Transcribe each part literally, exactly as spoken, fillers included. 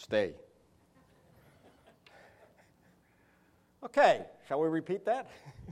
Stay. Okay, shall we repeat that?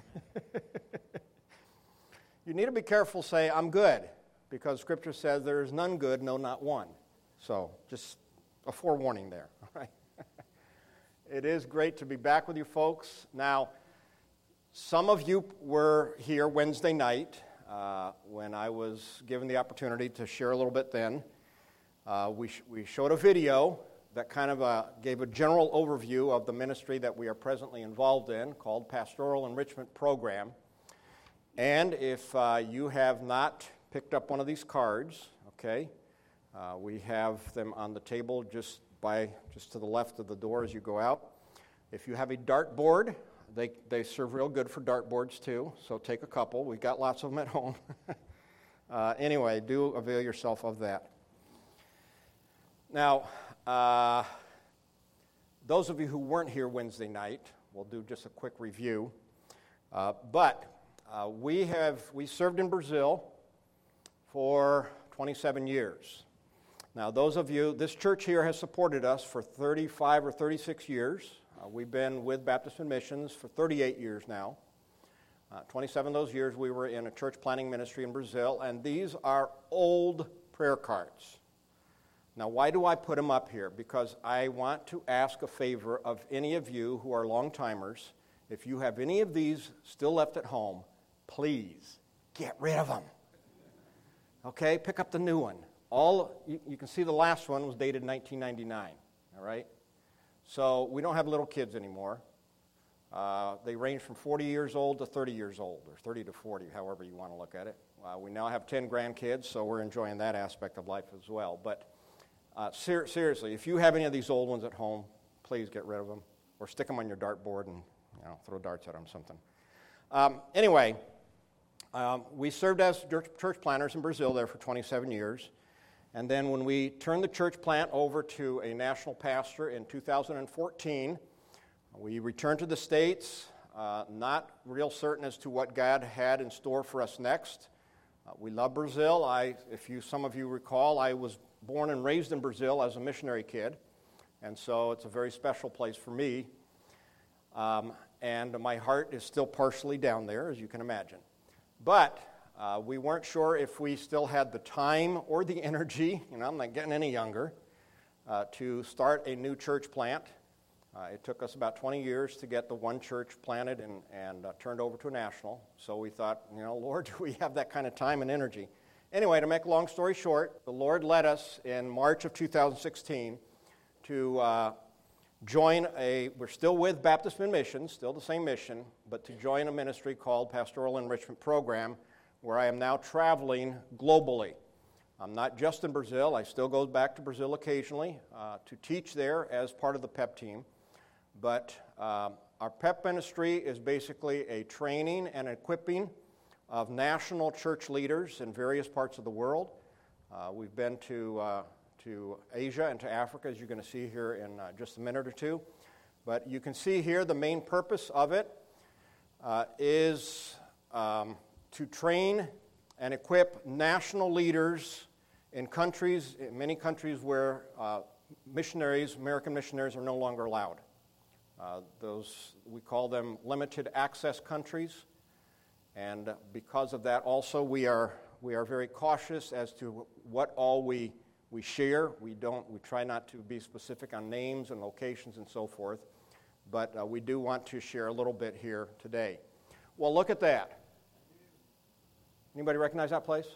You need to be careful, say, I'm good, because Scripture says there is none good, no, not one. So, just a forewarning there, all right? It is great to be back with you folks. Now, some of you were here Wednesday night uh, when I was given the opportunity to share a little bit then. Uh, we, sh- we showed a video that kind of uh, gave a general overview of the ministry that we are presently involved in called Pastoral Enrichment Program. And if uh, you have not picked up one of these cards, okay, uh, we have them on the table just by just to the left of the door as you go out. If you have a dartboard, they, they serve real good for dartboards too, so take a couple. We've got lots of them at home. uh, anyway, do avail yourself of that. Now, uh, those of you who weren't here Wednesday night, we'll do just a quick review. Uh, but uh, we have we served in Brazil for twenty-seven years. Now, those of you, this church here has supported us for thirty-five or thirty-six years. Uh, we've been with Baptist Missions for thirty-eight years now. Uh, twenty-seven of those years we were in a church planting ministry in Brazil, and these are old prayer cards. Now, why do I put them up here? Because I want to ask a favor of any of you who are long-timers. If you have any of these still left at home, please get rid of them. Okay, pick up the new one. All you, you can see the last one was dated nineteen ninety-nine, all right? So we don't have little kids anymore. Uh, they range from forty years old to thirty years old, or thirty to forty, however you want to look at it. Uh, we now have ten grandkids, so we're enjoying that aspect of life as well. But uh, ser- seriously, if you have any of these old ones at home, please get rid of them, or stick them on your dartboard and you know, throw darts at them, something. Um, anyway, um, we served as church planters in Brazil there for twenty-seven years. And then when we turned the church plant over to a national pastor in two thousand fourteen, we returned to the States, uh, not real certain as to what God had in store for us next. Uh, we love Brazil. I, if you, some of you recall, I was born and raised in Brazil as a missionary kid, and so it's a very special place for me. Um, and my heart is still partially down there, as you can imagine. But Uh, we weren't sure if we still had the time or the energy, you know, I'm not getting any younger, uh, to start a new church plant. Uh, it took us about twenty years to get the one church planted and, and uh, turned over to a national. So we thought, you know, Lord, do we have that kind of time and energy? Anyway, to make a long story short, the Lord led us in March of two thousand sixteen to uh, join a, we're still with Baptist Missions, still the same mission, but to join a ministry called Pastoral Enrichment Program, where I am now traveling globally. I'm not just in Brazil. I still go back to Brazil occasionally uh, to teach there as part of the P E P team. But uh, our P E P ministry is basically a training and equipping of national church leaders in various parts of the world. Uh, we've been to, uh, to Asia and to Africa, as you're going to see here in uh, just a minute or two. But you can see here the main purpose of it uh, is... Um, to train and equip national leaders in countries, in many countries where uh, missionaries, American missionaries, are no longer allowed. Uh, those, we call them limited access countries, and because of that also we are we are very cautious as to what all we we share. We don't, we try not to be specific on names and locations and so forth, but uh, we do want to share a little bit here today. Well, look at that. Anybody recognize that place?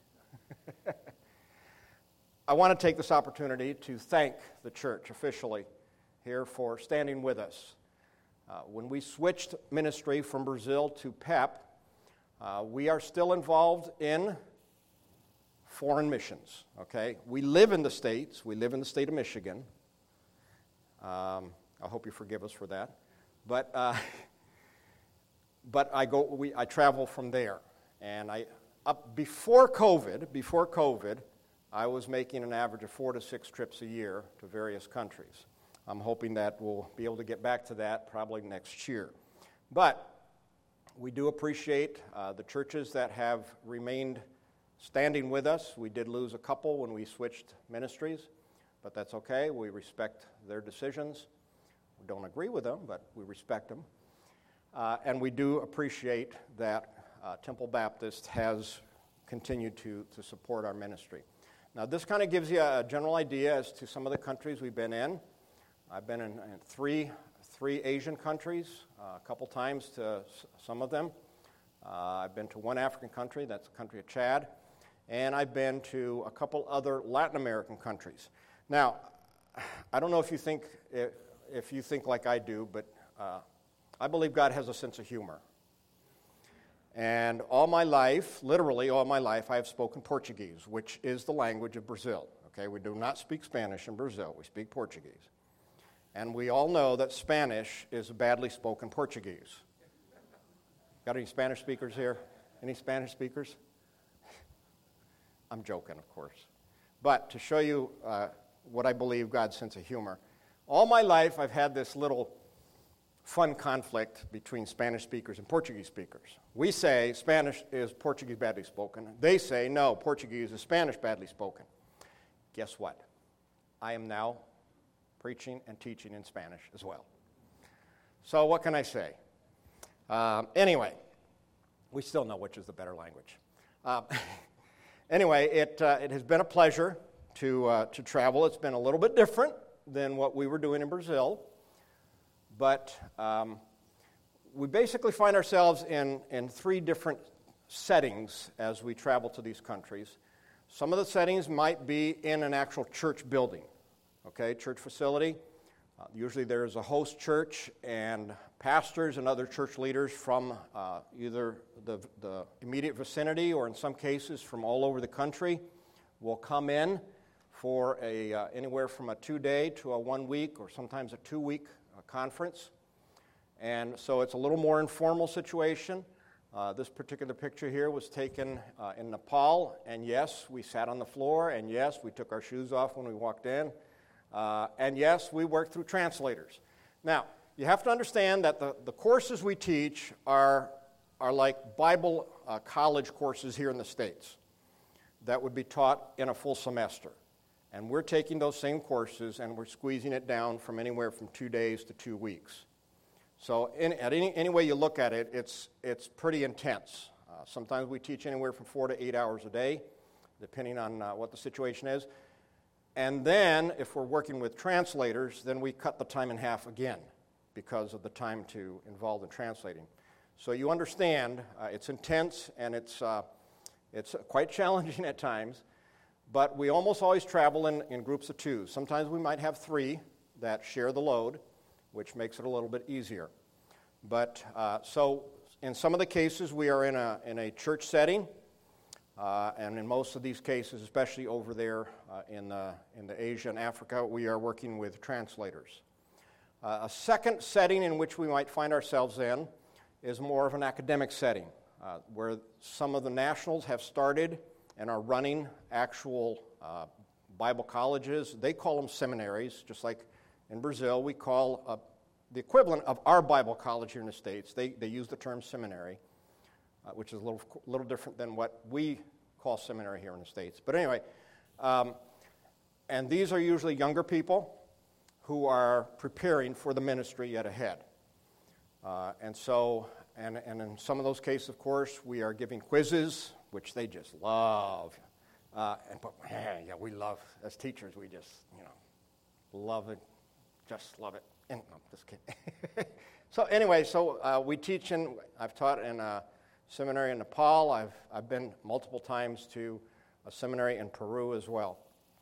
I want to take this opportunity to thank the church officially here for standing with us. Uh, when we switched ministry from Brazil to P E P, uh, we are still involved in foreign missions, okay? We live in the States. We live in the state of Michigan. Um, I hope you forgive us for that. But uh, but I go. We I travel from there. And I, up before COVID, before COVID, I was making an average of four to six trips a year to various countries. I'm hoping that we'll be able to get back to that probably next year. But we do appreciate uh, the churches that have remained standing with us. We did lose a couple when we switched ministries, but that's okay. We respect their decisions. We don't agree with them, but we respect them. Uh, and we do appreciate that uh, Temple Baptist has continued to, to support our ministry. Now, this kind of gives you a general idea as to some of the countries we've been in. I've been in, in three, three Asian countries, uh, a couple times to s- some of them. Uh, I've been to one African country, that's the country of Chad, and I've been to a couple other Latin American countries. Now, I don't know if you think if, if you think like I do, but uh, I believe God has a sense of humor. And all my life, literally all my life, I have spoken Portuguese, which is the language of Brazil. Okay, we do not speak Spanish in Brazil. We speak Portuguese. And we all know that Spanish is badly spoken Portuguese. Got any Spanish speakers here? Any Spanish speakers? I'm joking, of course. But to show you uh, what I believe God's sense of humor, all my life I've had this little fun conflict between Spanish speakers and Portuguese speakers. We say Spanish is Portuguese badly spoken. They say, no, Portuguese is Spanish badly spoken. Guess what? I am now preaching and teaching in Spanish as well. So what can I say? Um, anyway, we still know which is the better language. Uh, anyway, it, uh, it has been a pleasure to, uh, to travel. It's been a little bit different than what we were doing in Brazil. But um, we basically find ourselves in, in three different settings as we travel to these countries. Some of the settings might be in an actual church building, okay, church facility. Uh, usually there's a host church and pastors and other church leaders from uh, either the, the immediate vicinity or in some cases from all over the country will come in for a uh, anywhere from a two-day to a one-week or sometimes a two-week conference. And so it's a little more informal situation. Uh, this particular picture here was taken uh, in Nepal, and yes, we sat on the floor, and yes, we took our shoes off when we walked in, uh, and yes, we worked through translators. Now, you have to understand that the, the courses we teach are, are like Bible uh, college courses here in the States that would be taught in a full semester. And we're taking those same courses and we're squeezing it down from anywhere from two days to two weeks. So in, at any, any way you look at it, it's, it's pretty intense. Uh, sometimes we teach anywhere from four to eight hours a day, depending on uh, what the situation is. And then, if we're working with translators, then we cut the time in half again because of the time to involve in translating. So you understand, uh, it's intense and it's, uh, it's quite challenging at times. But we almost always travel in, in groups of two. Sometimes we might have three that share the load, which makes it a little bit easier. But uh, so in some of the cases, we are in a, in a church setting. Uh, and in most of these cases, especially over there uh, in, the, in the Asia and Africa, we are working with translators. Uh, a second setting in which we might find ourselves in is more of an academic setting, uh, where some of the nationals have started and are running actual uh, Bible colleges. They call them seminaries, just like in Brazil. We call uh, the equivalent of our Bible college here in the States. They, they use the term seminary, uh, which is a little, little different than what we call seminary here in the States. But anyway, um, and these are usually younger people who are preparing for the ministry yet ahead. Uh, and so, and, and in some of those cases, of course, we are giving quizzes, which they just love. Uh, and but man, yeah, we love, as teachers, we just, you know, love it, just love it. And no, just kidding. So anyway, so uh, we teach in, I've taught in a seminary in Nepal. I've, I've been multiple times to a seminary in Peru as well.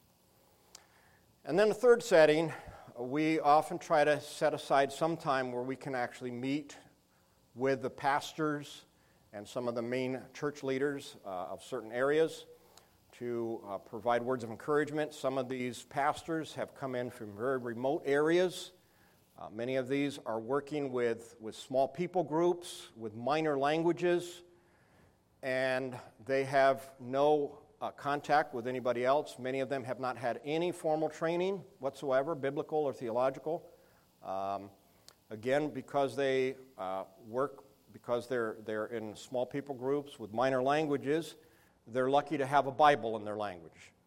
And then the third setting, we often try to set aside some time where we can actually meet with the pastors and some of the main church leaders uh, of certain areas to uh, provide words of encouragement. Some of these pastors have come in from very remote areas. Uh, many of these are working with, with small people groups, with minor languages, and they have no uh, contact with anybody else. Many of them have not had any formal training whatsoever, biblical or theological. Um, again, because they uh, work Because they're, they're in small people groups with minor languages, they're lucky to have a Bible in their language.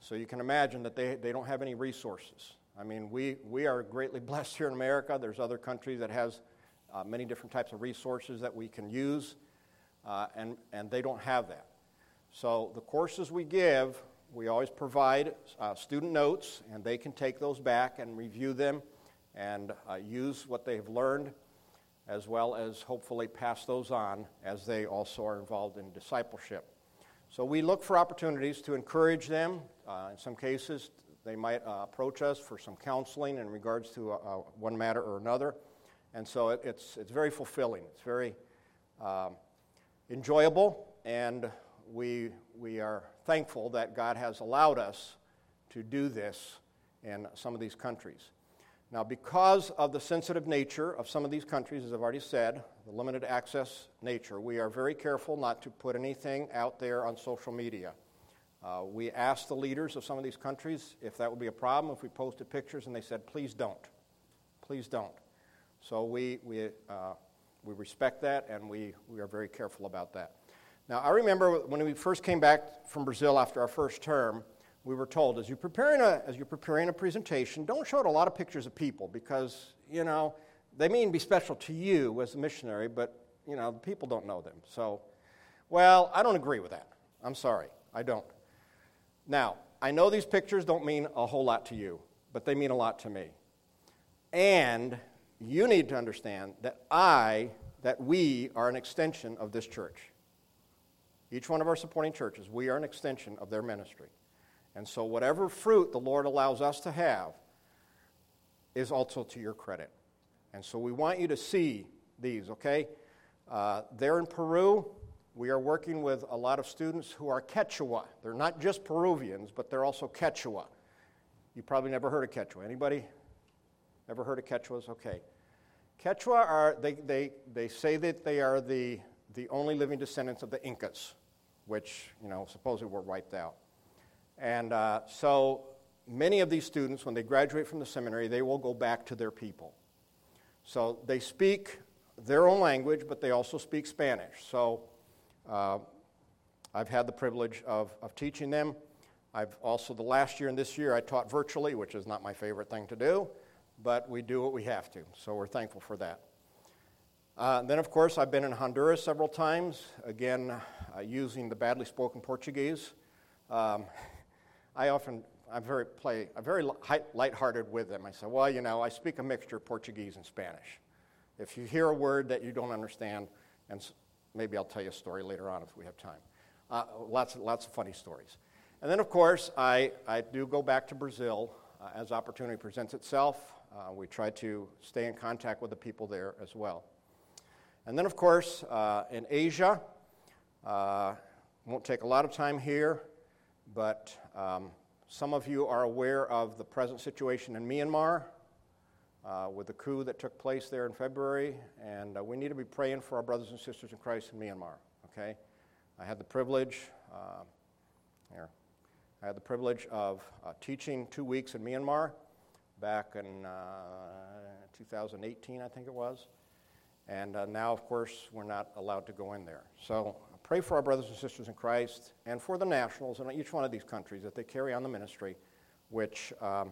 So you can imagine that they, they don't have any resources. I mean, we, we are greatly blessed here in America. There's other countries that has uh, many different types of resources that we can use, uh, and, and they don't have that. So the courses we give, we always provide uh, student notes, and they can take those back and review them and uh, use what they've learned, as well as hopefully pass those on as they also are involved in discipleship. So we look for opportunities to encourage them. Uh, in some cases, they might uh, approach us for some counseling in regards to uh, uh, one matter or another. And so it, it's, it's very fulfilling. It's very um, enjoyable, and we, we are thankful that God has allowed us to do this in some of these countries. Now, because of the sensitive nature of some of these countries, as I've already said, the limited access nature, we are very careful not to put anything out there on social media. Uh, we asked the leaders of some of these countries if that would be a problem if we posted pictures, and they said, please don't. Please don't. So we we uh, we respect that, and we, we are very careful about that. Now, I remember when we first came back from Brazil after our first term, we were told, as you're preparing a as you're preparing a presentation, don't show it a lot of pictures of people because, you know, they may be special to you as a missionary, but, you know, the people don't know them. So, well, I don't agree with that. I'm sorry. I don't. Now, I know these pictures don't mean a whole lot to you, but they mean a lot to me. And you need to understand that I, that we are an extension of this church. Each one of our supporting churches, we are an extension of their ministry. And so whatever fruit the Lord allows us to have is also to your credit. And so we want you to see these, okay? Uh, there in Peru, we are working with a lot of students who are Quechua. They're not just Peruvians, but they're also Quechua. You probably never heard of Quechua. Anybody ever heard of Quechuas? Okay. Quechua are, they, they, they say that they are the, the only living descendants of the Incas, which, you know, supposedly were wiped out. And uh, so many of these students, when they graduate from the seminary, they will go back to their people. So they speak their own language, but they also speak Spanish. So uh, I've had the privilege of, of teaching them. I've also, the last year and this year, I taught virtually, which is not my favorite thing to do, but we do what we have to. So we're thankful for that. Uh, then, of course, I've been in Honduras several times, again, uh, using the badly spoken Portuguese. Um, I often, I'm very play, I'm very lighthearted with them. I say, well, you know, I speak a mixture of Portuguese and Spanish. If you hear a word that you don't understand, and maybe I'll tell you a story later on if we have time. Uh, lots, lots of funny stories. And then, of course, I, I do go back to Brazil uh, as opportunity presents itself. Uh, we try to stay in contact with the people there as well. And then, of course, uh, in Asia, uh, won't take a lot of time here, but um, some of you are aware of the present situation in Myanmar uh, with the coup that took place there in February, and uh, we need to be praying for our brothers and sisters in Christ in Myanmar, okay? I had the privilege, uh, here, I had the privilege of uh, teaching two weeks in Myanmar back in uh, two thousand eighteen, I think it was, and uh, now, of course, we're not allowed to go in there. So pray for our brothers and sisters in Christ and for the nationals in each one of these countries that they carry on the ministry, which um,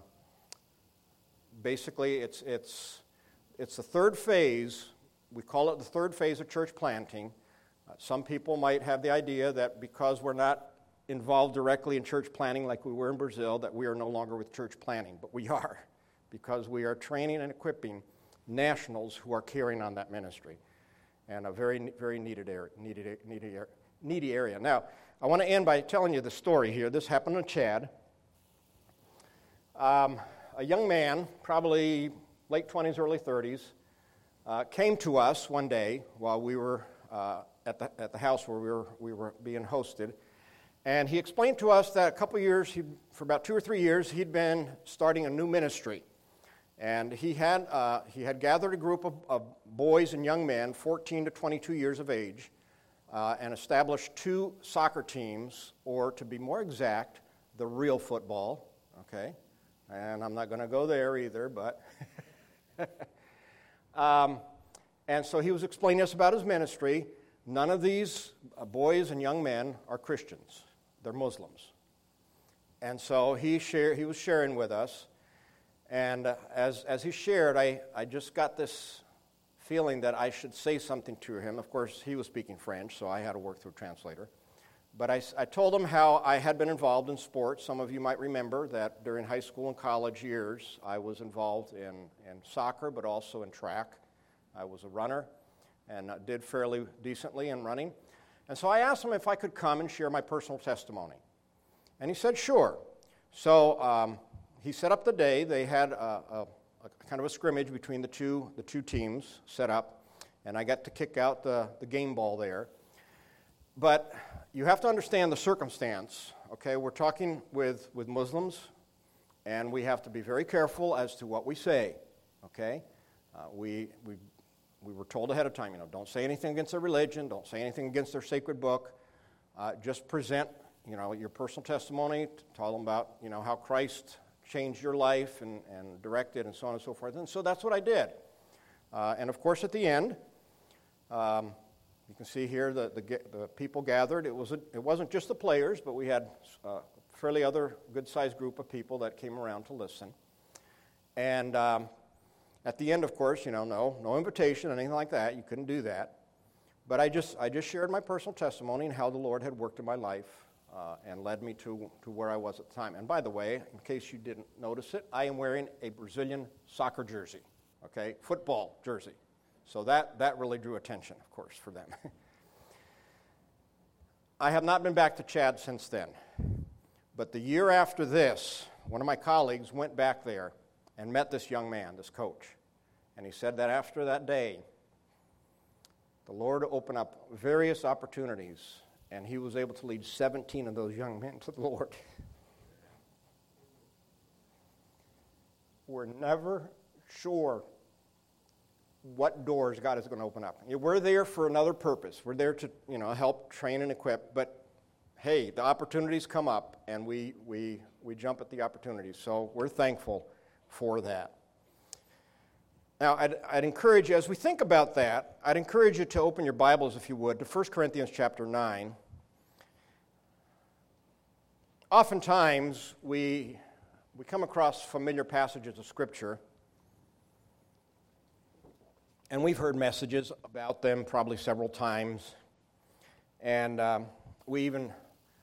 basically it's, it's, it's the third phase. We call it the third phase of church planting. Uh, some people might have the idea that because we're not involved directly in church planting like we were in Brazil, that we are no longer with church planting, but we are, because we are training and equipping nationals who are carrying on that ministry. And a very, very needed area, needed, needy, needy area. Now, I want to end by telling you the story here. This happened in Chad. Um, a young man, probably late twenties, early thirties, uh, came to us one day while we were uh, at the at the house where we were we were being hosted, and he explained to us that a couple years, he, for about two or three years, he'd been starting a new ministry. And he had uh, he had gathered a group of, of boys and young men, fourteen to twenty-two years of age, uh, and established two soccer teams, or to be more exact, the real football, okay? And I'm not going to go there either, but... um, and so he was explaining to us about his ministry. None of these uh, boys and young men are Christians. They're Muslims. And so he shared, he was sharing with us. And uh, as, as he shared, I, I just got this feeling that I should say something to him. Of course, he was speaking French, so I had to work through a translator. But I, I told him how I had been involved in sports. Some of you might remember that during high school and college years, I was involved in, in soccer, but also in track. I was a runner and uh, did fairly decently in running. And so I asked him if I could come and share my personal testimony. And he said, sure. So um, he set up the day. They had a, a, a kind of a scrimmage between the two, the two teams set up, and I got to kick out the, the game ball there. But you have to understand the circumstance, okay? We're talking with, with Muslims, and we have to be very careful as to what we say, okay? Uh, we, we, we were told ahead of time, you know, don't say anything against their religion, don't say anything against their sacred book, uh, just present, you know, your personal testimony, tell them about, you know, how Christ changed your life and, and directed and so on and so forth. And so that's what I did. Uh, and of course, at the end, um, you can see here the, the, the people gathered. It wasn't, it wasn't just the players, but we had a fairly other good-sized group of people that came around to listen. And um, at the end, of course, you know, no, no invitation, anything like that. You couldn't do that. But I just, I just shared my personal testimony and how the Lord had worked in my life uh, and led me to, to where I was at the time. And by the way, in case you didn't notice it, I am wearing a Brazilian soccer jersey, okay, football jersey. So that, that really drew attention, of course, for them. I have not been back to Chad since then. But the year after this, one of my colleagues went back there and met this young man, this coach. And he said that after that day, the Lord opened up various opportunities, and he was able to lead seventeen of those young men to the Lord. We're never sure what doors God is going to open up. We're there for another purpose. We're there to, you know, help train and equip. But hey, the opportunities come up, and we we we jump at the opportunities. So we're thankful for that. Now, I'd, I'd encourage you, as we think about that, I'd encourage you to open your Bibles, if you would, to First Corinthians chapter nine. Oftentimes, we we come across familiar passages of Scripture, and we've heard messages about them probably several times. And um, we even,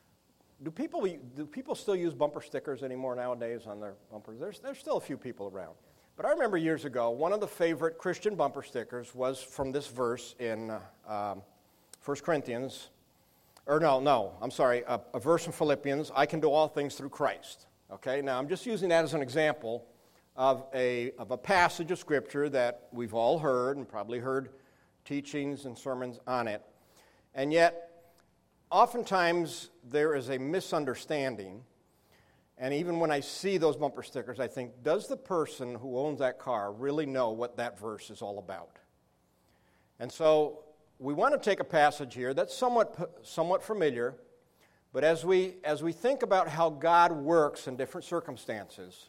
do people do people still use bumper stickers anymore nowadays on their bumpers? There's, there's still a few people around. But I remember years ago, one of the favorite Christian bumper stickers was from this verse in uh, um, First Corinthians. Or no, no, I'm sorry, a, a verse in Philippians, I can do all things through Christ. Okay, now I'm just using that as an example of a of a passage of Scripture that we've all heard and probably heard teachings and sermons on it. And yet, oftentimes there is a misunderstanding. And even when I see those bumper stickers, I think, does the person who owns that car really know what that verse is all about? And so we want to take a passage here that's somewhat somewhat familiar, but as we as we think about how God works in different circumstances,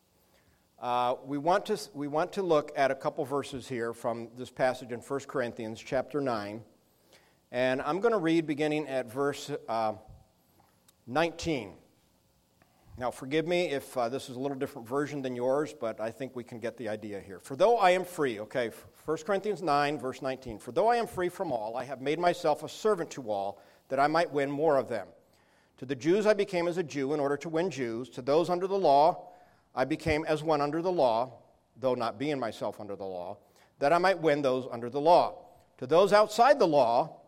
uh, we want to we want to look at a couple verses here from this passage in First Corinthians chapter nine, and I'm going to read beginning at verse uh, nineteen. Now, forgive me if uh, this is a little different version than yours, but I think we can get the idea here. For though I am free, okay, First Corinthians nine, verse nineteen. For though I am free from all, I have made myself a servant to all, that I might win more of them. To the Jews I became as a Jew in order to win Jews. To those under the law I became as one under the law, though not being myself under the law, that I might win those under the law. To those outside the law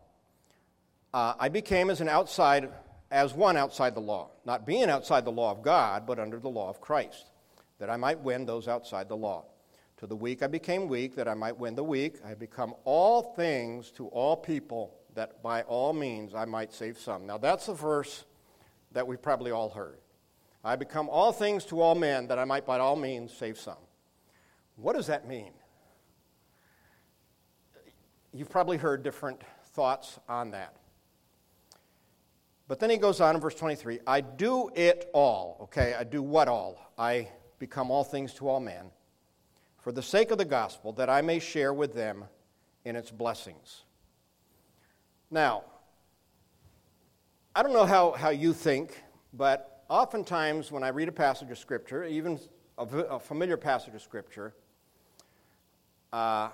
uh, I became as an outside as one outside the law, not being outside the law of God, but under the law of Christ, that I might win those outside the law. To the weak I became weak, that I might win the weak. I have become all things to all people, that by all means I might save some. Now that's a verse that we've probably all heard. I become all things to all men, that I might by all means save some. What does that mean? You've probably heard different thoughts on that. But then he goes on in verse twenty-three, I do it all. Okay, I do what all? I become all things to all men for the sake of the gospel, that I may share with them in its blessings. Now, I don't know how, how you think, but oftentimes when I read a passage of Scripture, even a, a familiar passage of Scripture, uh,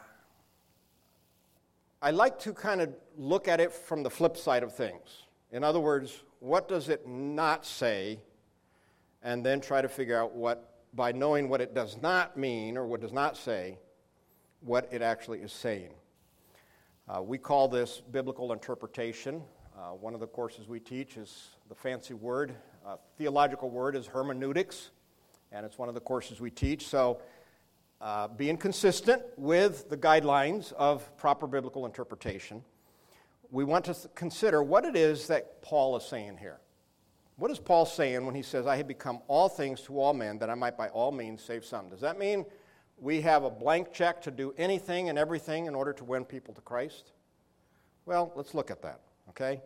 I like to kind of look at it from the flip side of things. In other words, what does it not say? And then try to figure out what, by knowing what it does not mean or what does not say, what it actually is saying. Uh, we call this biblical interpretation. Uh, one of the courses we teach is the fancy word, uh, theological word is hermeneutics, and it's one of the courses we teach. So uh, being consistent with the guidelines of proper biblical interpretation, we want to th- consider what it is that Paul is saying here. What is Paul saying when he says, I have become all things to all men, that I might by all means save some? Does that mean we have a blank check to do anything and everything in order to win people to Christ? Well, let's look at that, okay?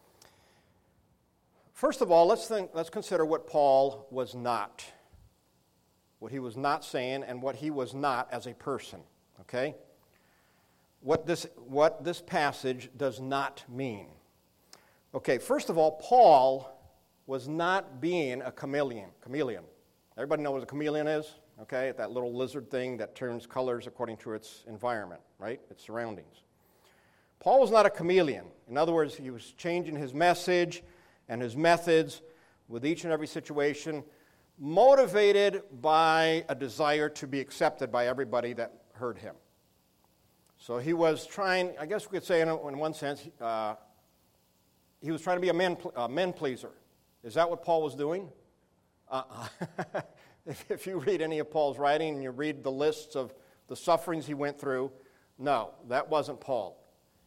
First of all, let's think, let's consider what Paul was not. What he was not saying and what he was not as a person, okay? What this, what this passage does not mean. Okay, first of all, Paul was not being a chameleon. Chameleon. Everybody know what a chameleon is? Okay, that little lizard thing that turns colors according to its environment, right? Its surroundings. Paul was not a chameleon. In other words, he was changing his message and his methods with each and every situation, motivated by a desire to be accepted by everybody that heard him. So he was trying, I guess we could say in, a, in one sense, uh, he was trying to be a men, a men pleaser. Is that what Paul was doing? Uh-uh. if, if you read any of Paul's writing and you read the lists of the sufferings he went through, no, that wasn't Paul.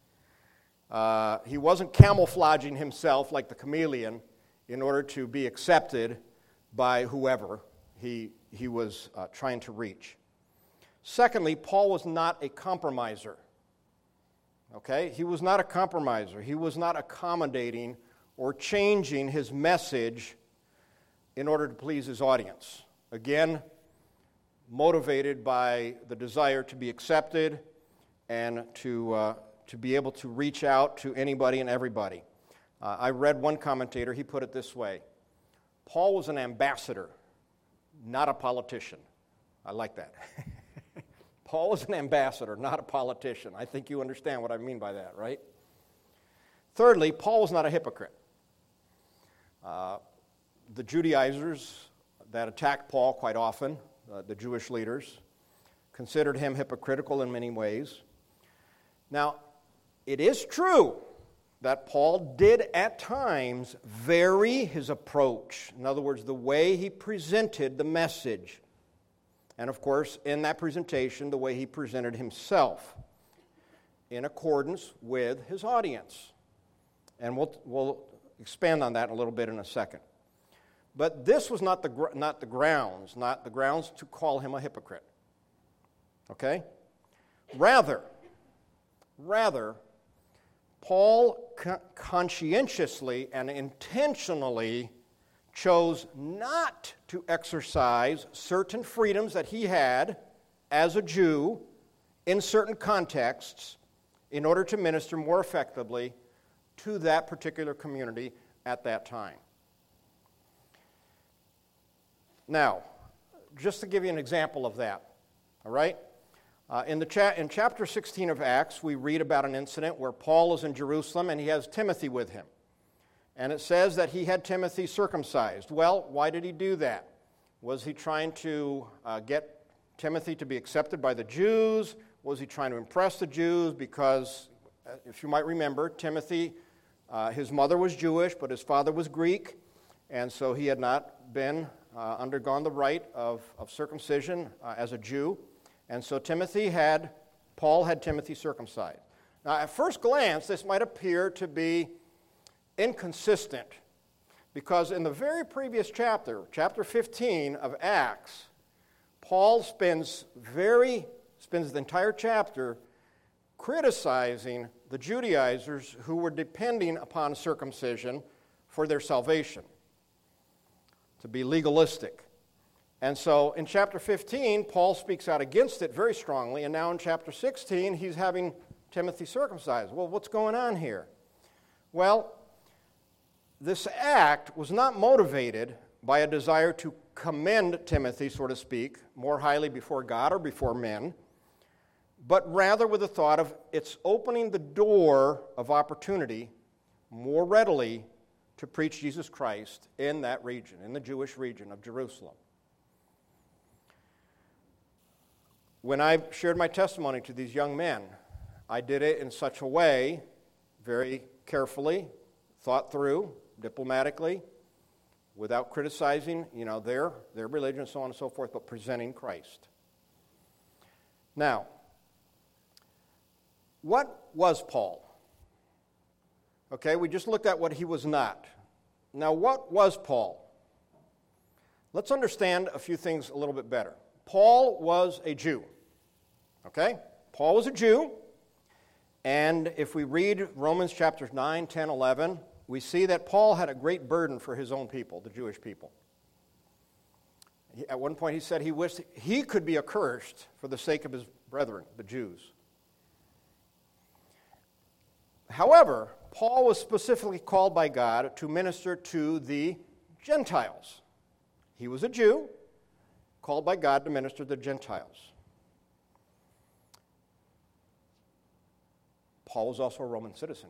Uh, he wasn't camouflaging himself like the chameleon in order to be accepted by whoever he, he was uh, trying to reach. Secondly, Paul was not a compromiser. Okay? He was not a compromiser. He was not accommodating or changing his message in order to please his audience. Again, motivated by the desire to be accepted and to, uh, to be able to reach out to anybody and everybody. Uh, I read one commentator, he put it this way: Paul was an ambassador, not a politician. I like that. Paul was an ambassador, not a politician. I think you understand what I mean by that, right? Thirdly, Paul was not a hypocrite. Uh, the Judaizers that attacked Paul quite often, uh, the Jewish leaders, considered him hypocritical in many ways. Now, it is true that Paul did at times vary his approach. In other words, the way he presented the message. And of course, in that presentation, the way he presented himself in accordance with his audience. And we'll, we'll expand on that a little bit in a second. But this was not the, not the grounds, not the grounds to call him a hypocrite. Okay? Rather, rather, Paul conscientiously and intentionally chose not to exercise certain freedoms that he had as a Jew in certain contexts in order to minister more effectively to that particular community at that time. Now, just to give you an example of that, all right? Uh, in, the cha- in chapter sixteen of Acts, we read about an incident where Paul is in Jerusalem and he has Timothy with him. And it says that he had Timothy circumcised. Well, why did he do that? Was he trying to uh, get Timothy to be accepted by the Jews? Was he trying to impress the Jews? Because, uh, if you might remember, Timothy, uh, his mother was Jewish, but his father was Greek. And so he had not been, uh, undergone the rite of, of circumcision uh, as a Jew. And so Timothy had, Paul had Timothy circumcised. Now, at first glance, this might appear to be inconsistent, because in the very previous chapter, chapter fifteen of Acts, Paul spends very spends the entire chapter criticizing the Judaizers who were depending upon circumcision for their salvation, to be legalistic. And so in chapter fifteen, Paul speaks out against it very strongly, and now in chapter sixteen, he's having Timothy circumcised. Well, what's going on here? Well, this act was not motivated by a desire to commend Timothy, so to speak, more highly before God or before men, but rather with the thought of it's opening the door of opportunity more readily to preach Jesus Christ in that region, in the Jewish region of Jerusalem. When I shared my testimony to these young men, I did it in such a way, very carefully, thought through, diplomatically, without criticizing, you know, their, their religion, so on and so forth, but presenting Christ. Now, what was Paul? Okay, we just looked at what he was not. Now, what was Paul? Let's understand a few things a little bit better. Paul was a Jew. Okay? Paul was a Jew. And if we read Romans chapters nine, ten, eleven, we see that Paul had a great burden for his own people, the Jewish people. He, at one point he said he wished he could be accursed for the sake of his brethren, the Jews. However, Paul was specifically called by God to minister to the Gentiles. He was a Jew, called by God to minister to the Gentiles. Paul was also a Roman citizen.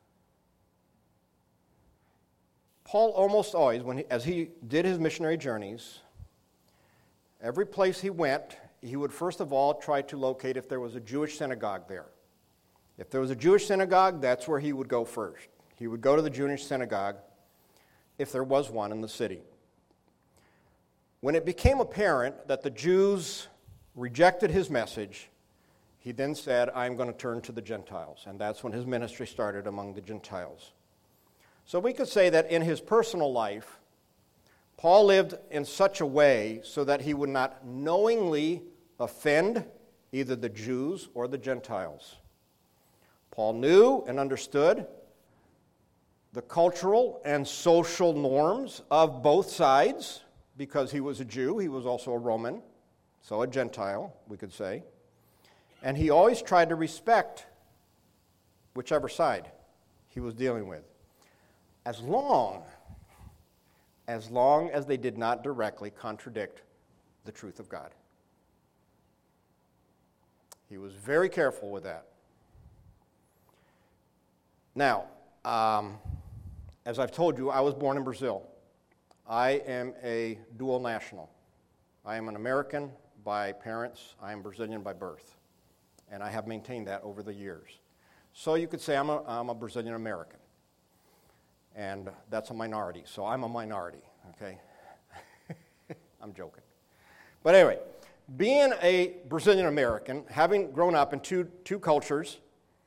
Paul almost always, when he, as he did his missionary journeys, every place he went, he would first of all try to locate if there was a Jewish synagogue there. If there was a Jewish synagogue, that's where he would go first. He would go to the Jewish synagogue if there was one in the city. When it became apparent that the Jews rejected his message, he then said, I'm going to turn to the Gentiles. And that's when his ministry started among the Gentiles. So we could say that in his personal life, Paul lived in such a way so that he would not knowingly offend either the Jews or the Gentiles. Paul knew and understood the cultural and social norms of both sides. Because he was a Jew, he was also a Roman, so a Gentile, we could say. And he always tried to respect whichever side he was dealing with, as long, as long as they did not directly contradict the truth of God. He was very careful with that. Now, um, as I've told you, I was born in Brazil. I am a dual national. I am an American by parents. I am Brazilian by birth. And I have maintained that over the years. So you could say I'm a, I'm a Brazilian American. And that's a minority. So I'm a minority, okay? I'm joking. But anyway, being a Brazilian American, having grown up in two, two cultures,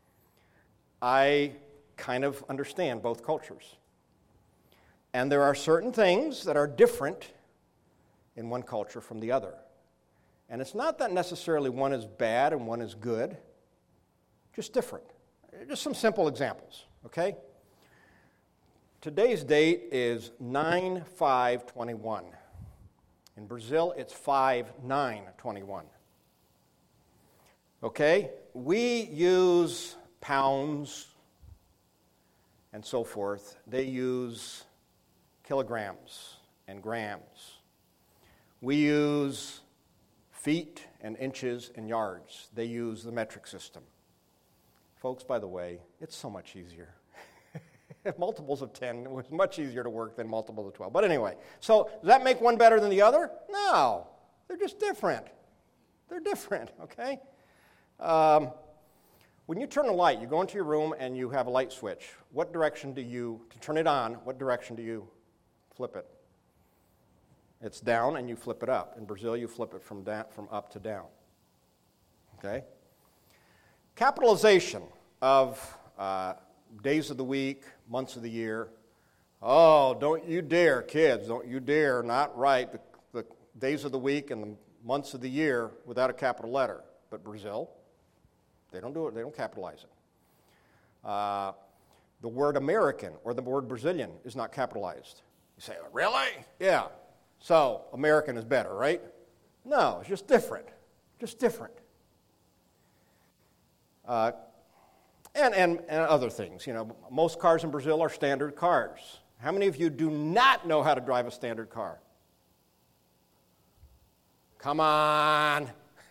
I kind of understand both cultures. And there are certain things that are different in one culture from the other. And it's not that necessarily one is bad and one is good, just different. Just some simple examples, okay? Today's date is nine five twenty-one. In Brazil, it's five nine twenty-one. Okay? We use pounds and so forth. They use kilograms and grams. We use feet and inches and yards. They use the metric system. Folks, by the way, it's so much easier. Multiples of ten was much easier to work than multiples of twelve. But anyway, so does that make one better than the other? No. They're just different. They're different, okay? Um, when you turn a light, you go into your room and you have a light switch. What direction do you, to turn it on, what direction do you flip it? It's down and you flip it up. In Brazil, you flip it from down, from up to down. Okay? Capitalization of uh, days of the week, months of the year. Oh, don't you dare, kids, don't you dare not write the, the days of the week and the months of the year without a capital letter. But Brazil, they don't do it, they don't capitalize it. Uh, the word American or the word Brazilian is not capitalized. You say, really? Yeah. So, American is better, right? No, it's just different. Just different. Uh, and, and, and other things. You know, most cars in Brazil are standard cars. How many of you do not know how to drive a standard car? Come on.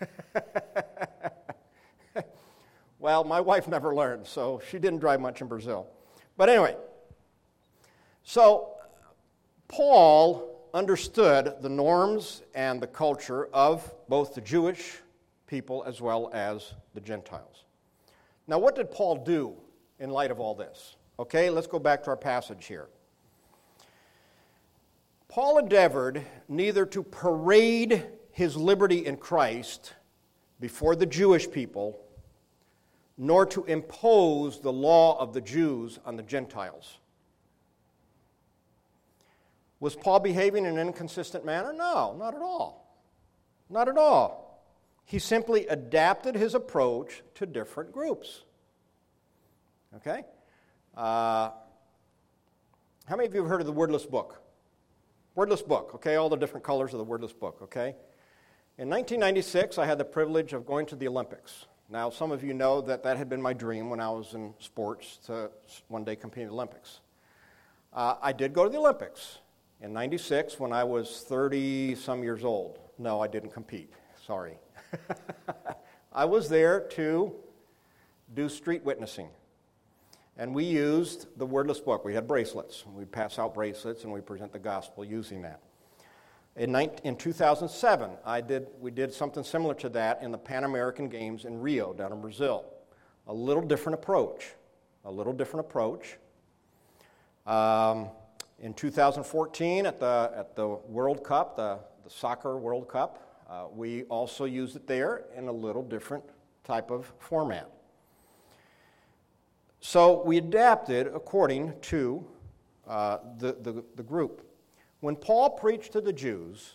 Well, my wife never learned, so she didn't drive much in Brazil. But anyway, so Paul understood the norms and the culture of both the Jewish people as well as the Gentiles. Now, what did Paul do in light of all this? Okay, let's go back to our passage here. Paul endeavored neither to parade his liberty in Christ before the Jewish people, nor to impose the law of the Jews on the Gentiles. Was Paul behaving in an inconsistent manner? No, not at all. Not at all. He simply adapted his approach to different groups. Okay? Uh, how many of you have heard of the Wordless Book? Wordless Book, okay? All the different colors of the Wordless Book, okay? In nineteen ninety-six, I had the privilege of going to the Olympics. Now, some of you know that that had been my dream when I was in sports to one day compete in the Olympics. Uh, I did go to the Olympics in ninety-six when I was thirty-some years old. No, I didn't compete. Sorry. I was there to do street witnessing. And we used the Wordless Book. We had bracelets. We'd pass out bracelets and we present the gospel using that. In, in two thousand seven, I did, we did something similar to that in the Pan American Games in Rio, down in Brazil. A little different approach. A little different approach. Um, in two thousand fourteen, at the at the World Cup, the, the Soccer World Cup, uh, we also used it there in a little different type of format. So we adapted according to uh, the, the, the group. When Paul preached to the Jews,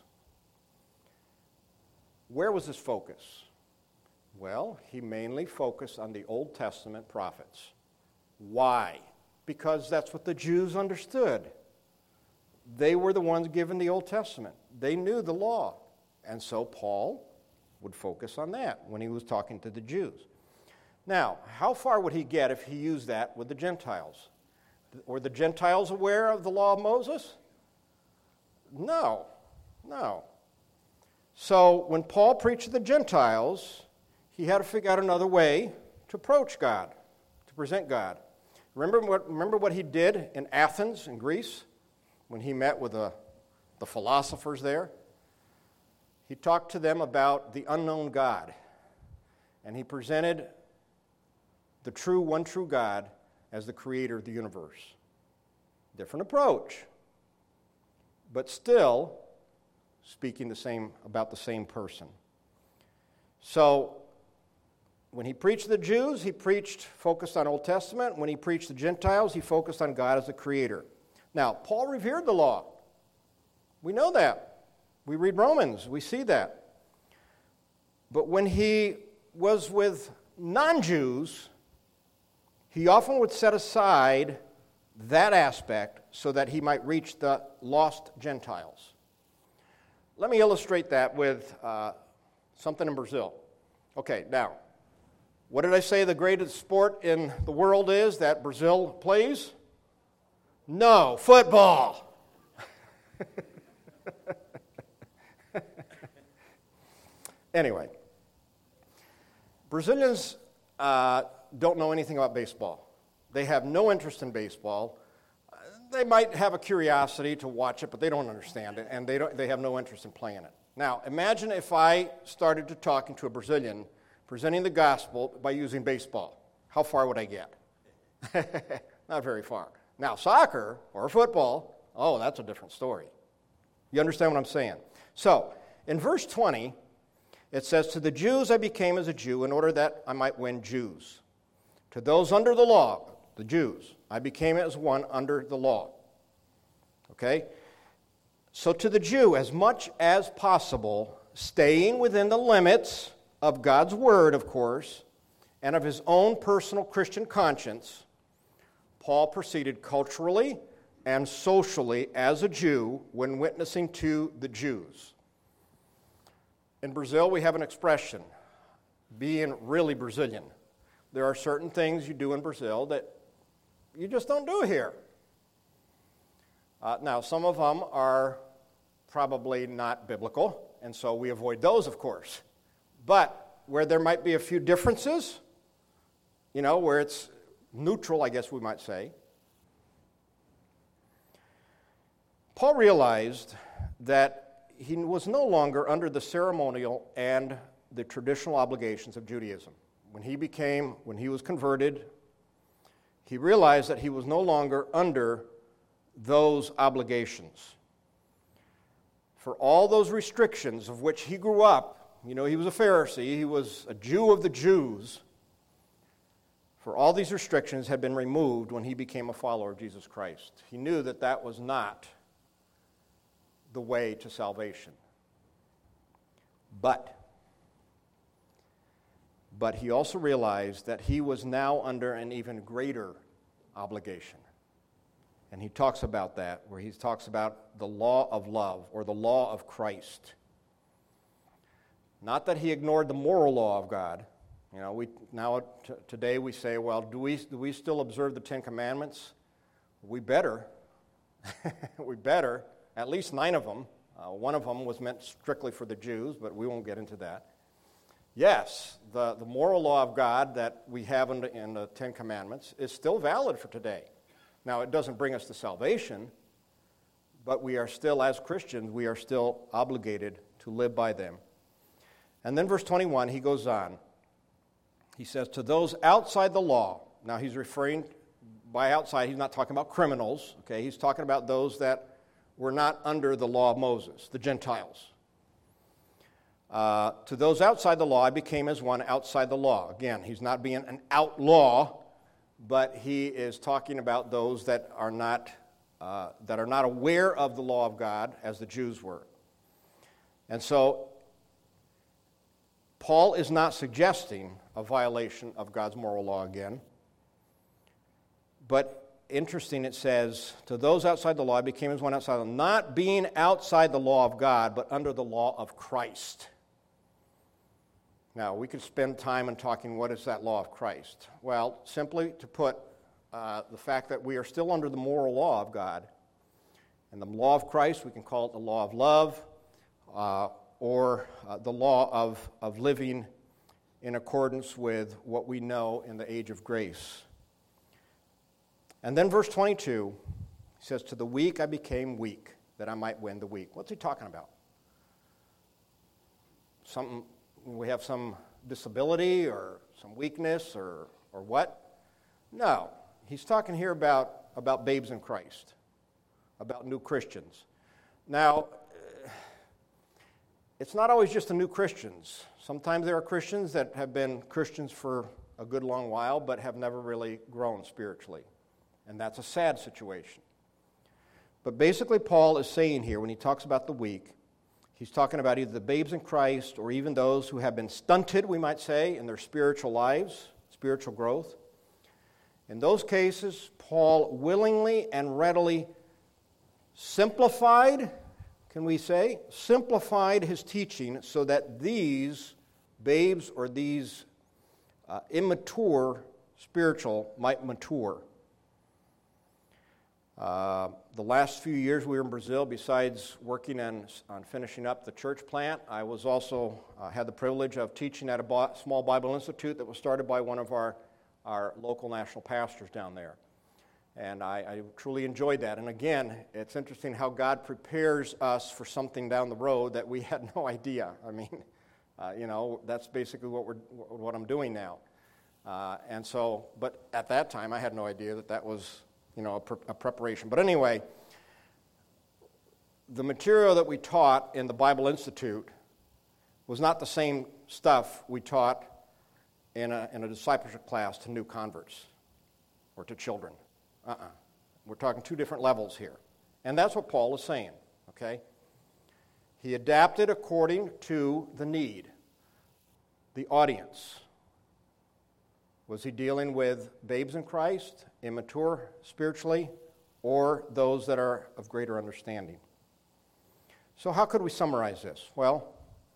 where was his focus? Well, he mainly focused on the Old Testament prophets. Why? Because that's what the Jews understood. They were the ones given the Old Testament. They knew the law. And so Paul would focus on that when he was talking to the Jews. Now, how far would he get if he used that with the Gentiles? Were the Gentiles aware of the law of Moses? No, no. So when Paul preached to the Gentiles, he had to figure out another way to approach God, to present God. Remember what, remember what he did in Athens, in Greece, when he met with the, the philosophers there? He talked to them about the unknown God, and he presented the true, one true God as the creator of the universe. Different approach, but still speaking the same about the same person. So when he preached to the Jews, he preached focused on Old Testament. When he preached to Gentiles, he focused on God as the creator. Now, Paul revered the law. We know that. We read Romans, we see that. But when he was with non-Jews, he often would set aside that aspect so that he might reach the lost Gentiles. Let me illustrate that with uh, something in Brazil. Okay, now, what did I say the greatest sport in the world is that Brazil plays? No, football. Anyway, Brazilians uh, don't know anything about baseball. They have no interest in baseball. Uh, they might have a curiosity to watch it, but they don't understand it, and they don't. They have no interest in playing it. Now, imagine if I started to talking to a Brazilian, presenting the gospel by using baseball. How far would I get? Not very far. Now, soccer or football, oh, that's a different story. You understand what I'm saying? So, in verse twenty, it says, "To the Jews I became as a Jew in order that I might win Jews. To those under the law," the Jews, "I became as one under the law." Okay? So to the Jew, as much as possible, staying within the limits of God's word, of course, and of his own personal Christian conscience, Paul proceeded culturally and socially as a Jew when witnessing to the Jews. In Brazil, we have an expression, being really Brazilian. There are certain things you do in Brazil that you just don't do here. Uh, now, some of them are probably not biblical, and so we avoid those, of course. But where there might be a few differences, you know, where it's neutral, I guess we might say, Paul realized that he was no longer under the ceremonial and the traditional obligations of Judaism. When he became, when he was converted, he realized that he was no longer under those obligations. For all those restrictions of which he grew up, you know, he was a Pharisee, he was a Jew of the Jews, for all these restrictions had been removed when he became a follower of Jesus Christ. He knew that that was not the way to salvation. But, but he also realized that he was now under an even greater obligation. And he talks about that, where he talks about the law of love, or the law of Christ. Not that he ignored the moral law of God. You know, we now t- today we say, well, do we do we still observe the Ten Commandments? We better. we better. At least nine of them. Uh, one of them was meant strictly for the Jews, but we won't get into that. Yes, the, the moral law of God that we have in the, in the Ten Commandments is still valid for today. Now, it doesn't bring us to salvation, but we are still, as Christians, we are still obligated to live by them. And then verse twenty-one, he goes on. He says, to those outside the law. Now, he's referring, by outside, he's not talking about criminals, okay? He's talking about those that were not under the law of Moses, the Gentiles. Uh, to those outside the law, I became as one outside the law. Again, he's not being an outlaw, but he is talking about those that are not uh, that are not aware of the law of God as the Jews were. And so, Paul is not suggesting a violation of God's moral law again. But interesting, it says, to those outside the law, I became as one outside the law, not being outside the law of God, but under the law of Christ. Now, we could spend time in talking, what is that law of Christ? Well, simply to put, uh, the fact that we are still under the moral law of God. And the law of Christ, we can call it the law of love, uh, or uh, the law of, of living in accordance with what we know in the age of grace. And then verse twenty-two, he says, to the weak I became weak, that I might win the weak. What's he talking about? Something, we have some disability or some weakness or, or what? No, he's talking here about, about babes in Christ, about new Christians. Now, it's not always just the new Christians. Sometimes there are Christians that have been Christians for a good long while but have never really grown spiritually. And that's a sad situation. But basically, Paul is saying here, when he talks about the weak, he's talking about either the babes in Christ or even those who have been stunted, we might say, in their spiritual lives, spiritual growth. In those cases, Paul willingly and readily simplified, can we say, simplified his teaching so that these babes or these uh, immature spiritual might mature. Uh, the last few years we were in Brazil, besides working on, on finishing up the church plant, I was also uh, had the privilege of teaching at a bo- small Bible institute that was started by one of our, our local national pastors down there. And I, I truly enjoyed that. And again, it's interesting how God prepares us for something down the road that we had no idea. I mean, uh, you know, that's basically what we're what I'm doing now. Uh, and so, but at that time, I had no idea that that was, you know, a, pre- a preparation. But anyway, the material that we taught in the Bible Institute was not the same stuff we taught in a, in a discipleship class to new converts or to children. Uh-uh. We're talking two different levels here. And that's what Paul is saying, okay? He adapted according to the need, the audience. Was he dealing with babes in Christ, immature spiritually, or those that are of greater understanding? So how could we summarize this? Well,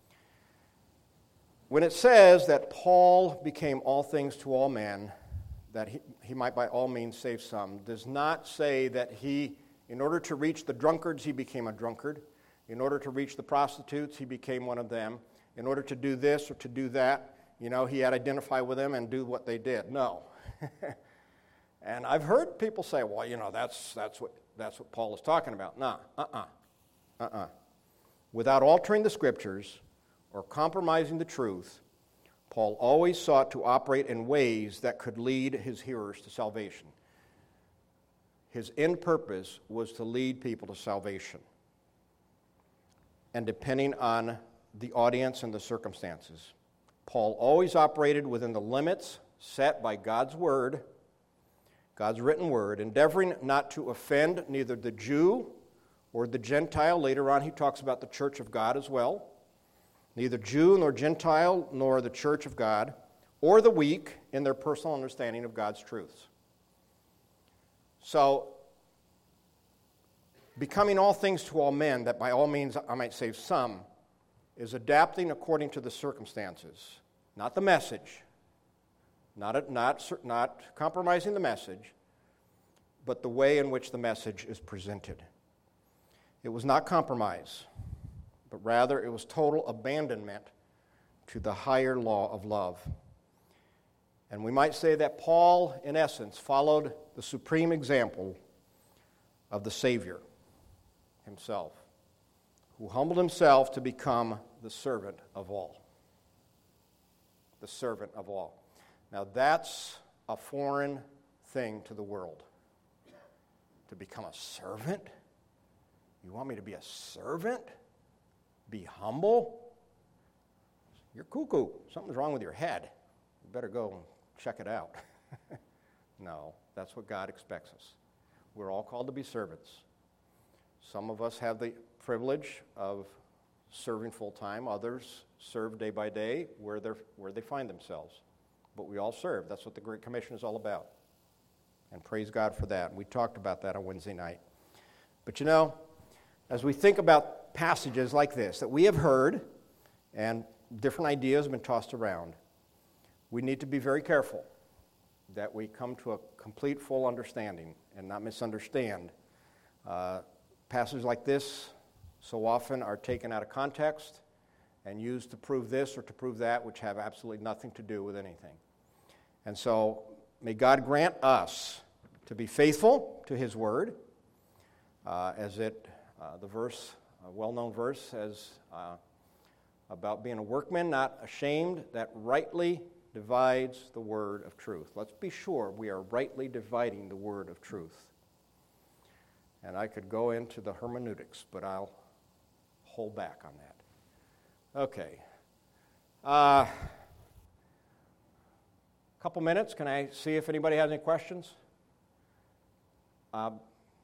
when it says that Paul became all things to all men, that he, he might by all means save some, does not say that he In order to reach the drunkards, he became a drunkard. In order to reach the prostitutes, he became one of them. In order to do this or to do that, you know, he had to identify with them and do what they did. No. And I've heard people say, well, you know, that's that's what that's what Paul is talking about. No, uh-uh, uh-uh. Without altering the Scriptures or compromising the truth, Paul always sought to operate in ways that could lead his hearers to salvation. His end purpose was to lead people to salvation. And depending on the audience and the circumstances, Paul always operated within the limits set by God's Word, God's written Word, endeavoring not to offend neither the Jew or the Gentile. Later on, he talks about the church of God as well. Neither Jew nor Gentile nor the church of God, or the weak in their personal understanding of God's truths. So, becoming all things to all men, that by all means I might save some, is adapting according to the circumstances, not the message, not, not, not compromising the message, but the way in which the message is presented. It was not compromise, but rather it was total abandonment to the higher law of love. And we might say that Paul, in essence, followed the supreme example of the Savior himself, who humbled himself to become the servant of all. The servant of all. Now that's a foreign thing to the world. To become a servant? You want me to be a servant? Be humble? You're cuckoo. Something's wrong with your head. You better go and check it out. No, that's what God expects us. We're all called to be servants. Some of us have the privilege of serving full-time. Others serve day by day where, they're, where they find themselves. But we all serve. That's what the Great Commission is all about. And praise God for that. We talked about that on Wednesday night. But you know, as we think about passages like this that we have heard, and different ideas have been tossed around, we need to be very careful that we come to a complete, full understanding and not misunderstand. Uh, passages like this so often are taken out of context and used to prove this or to prove that, which have absolutely nothing to do with anything. And so, may God grant us to be faithful to His Word, uh, as it, uh, the verse, a well-known verse says uh, about being a workman, not ashamed, that rightly divides the word of truth. Let's be sure we are rightly dividing the word of truth. And I could go into the hermeneutics, but I'll hold back on that. Okay. Uh, couple minutes. Can I see if anybody has any questions? Uh,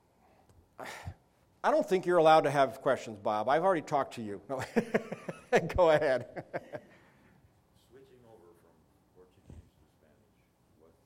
I don't think you're allowed to have questions, Bob. I've already talked to you. Go ahead. Switching over from Portuguese to Spanish, what,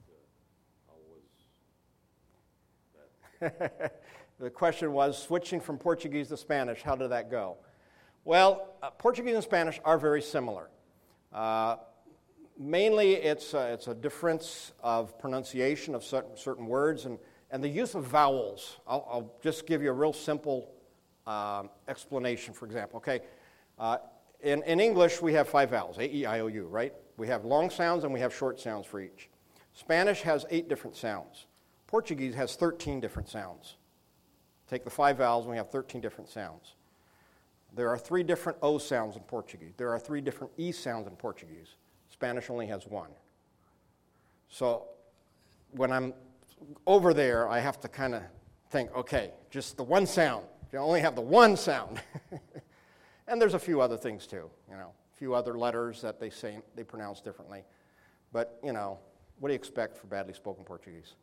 uh, how was that? The question was, switching from Portuguese to Spanish, how did that go? Well, uh, Portuguese and Spanish are very similar. Uh, mainly, it's, uh, it's a difference of pronunciation of certain, certain words and, and the use of vowels. I'll, I'll just give you a real simple um, explanation, for example. Okay, uh, in, in English, we have five vowels, A, E, I, O, U, right? We have long sounds and we have short sounds for each. Spanish has eight different sounds. Portuguese has thirteen different sounds. Take the five vowels and we have thirteen different sounds. There are three different O sounds in Portuguese. There are three different E sounds in Portuguese. Spanish only has one. So when I'm over there, I have to kind of think, okay, just the one sound. You only have the one sound. And there's a few other things too, you know, a few other letters that they say they pronounce differently. But, you know, what do you expect for badly spoken Portuguese?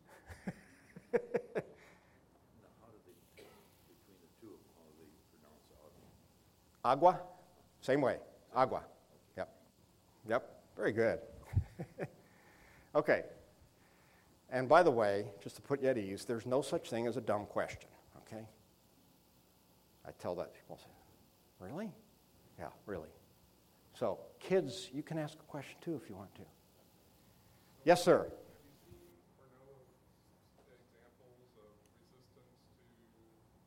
Agua? Same way. Agua. Yep. Yep. Very good. Okay. And by the way, just to put you at ease, there's no such thing as a dumb question, okay? I tell that to people, really? Yeah, really. So, kids, you can ask a question too if you want to. Yes, sir. Have you seen or know of examples of resistance to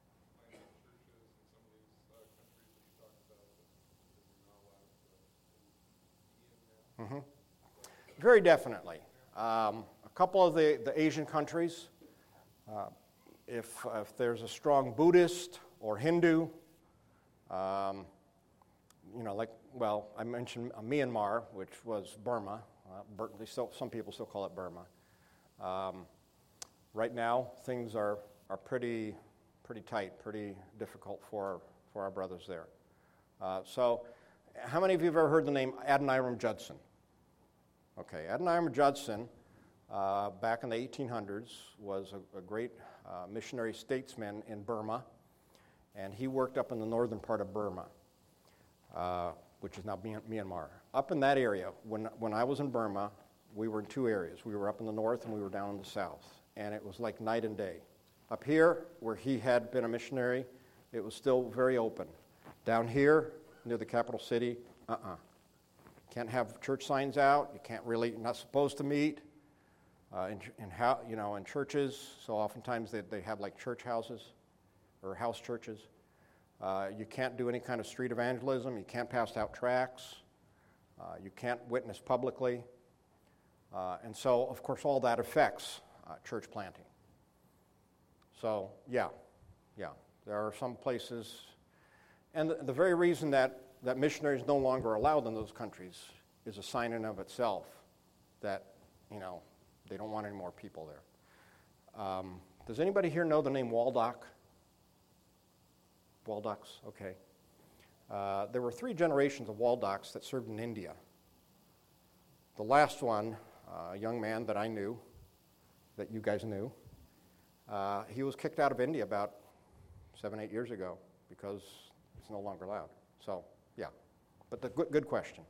Mm-hmm. Very definitely. Um, a couple of the, the Asian countries, uh, if, if there's a strong Buddhist or Hindu, um, you know, like, well, I mentioned Myanmar, which was Burma. Uh, Bur- they still, some people still call it Burma. Um, right now, things are, are pretty pretty tight, pretty difficult for, for our brothers there. Uh, so, how many of you have ever heard the name Adoniram Judson? Okay, Adoniram Judson, uh, back in the eighteen hundreds, was a, a great uh, missionary statesman in Burma, and he worked up in the northern part of Burma, uh, which is now Myanmar. Up in that area, when, when I was in Burma, we were in two areas. We were up in the north and we were down in the south, and it was like night and day. Up here, where he had been a missionary, it was still very open. Down here, near the capital city, uh-uh. Can't have church signs out. You can't really, you're not supposed to meet uh, in, in how, you know, in churches. So oftentimes they, they have like church houses or house churches. Uh, you can't do any kind of street evangelism. You can't pass out tracts. Uh, you can't witness publicly. Uh, and so, of course, all that affects uh, church planting. So, yeah, yeah, there are some places, and the, the very reason that, that missionaries no longer allowed in those countries is a sign in of itself that, you know, they don't want any more people there. Um, does anybody here know the name Waldock? Waldocks, okay. Uh, there were three generations of Waldocks that served in India. The last one, uh, a young man that I knew, that you guys knew, Uh, he was kicked out of India about seven, eight years ago because it's no longer allowed. So, yeah. But the good, good question.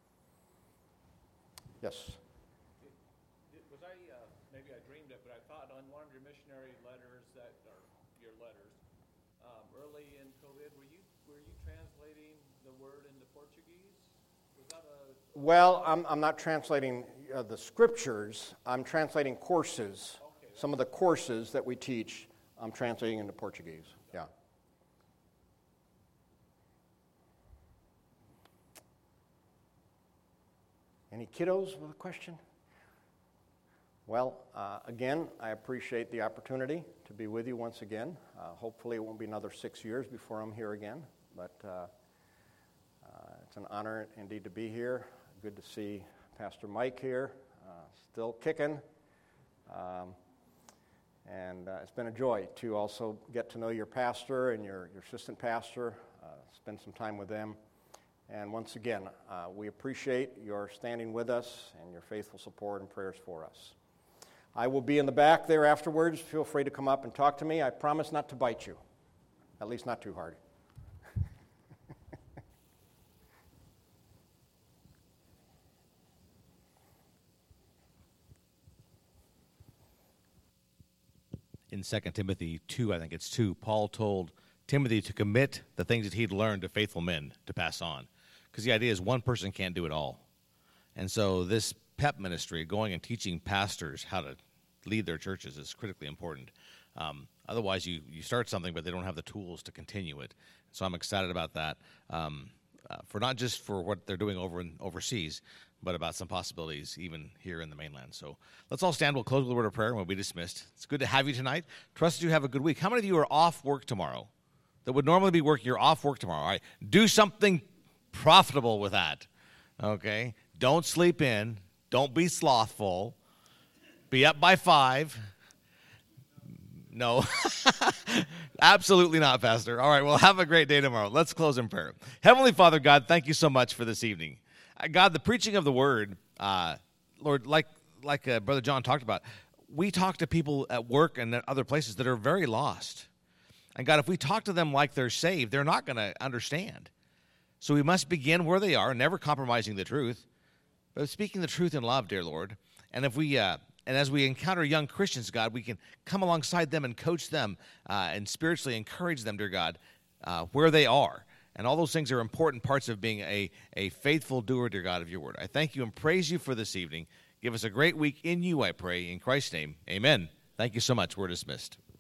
Yes? It, it, was I, uh, maybe I dreamed it, but I thought on one of your missionary letters that, or your letters, um, early in COVID, were you, were you translating the word into Portuguese? Was that a... Well, I'm, I'm not translating uh, the scriptures. I'm translating courses. Some of the courses that we teach, I'm translating into Portuguese. Yeah. Any kiddos with a question? Well, uh, again, I appreciate the opportunity to be with you once again. Uh, hopefully it won't be another six years before I'm here again, but uh, uh, it's an honor indeed to be here. Good to see Pastor Mike here, uh, still kicking. Um, And uh, it's been a joy to also get to know your pastor and your, your assistant pastor, uh, spend some time with them. And once again, uh, we appreciate your standing with us and your faithful support and prayers for us. I will be in the back there afterwards. Feel free to come up and talk to me. I promise not to bite you, at least not too hard. In Second Timothy two, I think it's two, Paul told Timothy to commit the things that he'd learned to faithful men to pass on. Because the idea is one person can't do it all. And so this PEP ministry, going and teaching pastors how to lead their churches, is critically important. Um, otherwise, you, you start something, but they don't have the tools to continue it. So I'm excited about that, um, uh, for not just for what they're doing over in, overseas, but about some possibilities even here in the mainland. So let's all stand. We'll close with a word of prayer, and we'll be dismissed. It's good to have you tonight. Trust that you have a good week. How many of you are off work tomorrow that would normally be working? You're off work tomorrow. All right. Do something profitable with that, okay? Don't sleep in. Don't be slothful. Be up by five. No, absolutely not, Pastor. All right, well, have a great day tomorrow. Let's close in prayer. Heavenly Father, God, thank you so much for this evening. God, the preaching of the word, uh, Lord, like like uh, Brother John talked about, we talk to people at work and at other places that are very lost. And God, if we talk to them like they're saved, they're not going to understand. So we must begin where they are, never compromising the truth, but speaking the truth in love, dear Lord. And if we, uh, and as we encounter young Christians, God, we can come alongside them and coach them uh, and spiritually encourage them, dear God, uh, where they are. And all those things are important parts of being a, a faithful doer, dear God, of your word. I thank you and praise you for this evening. Give us a great week in you, I pray. In Christ's name, amen. Thank you so much. We're dismissed.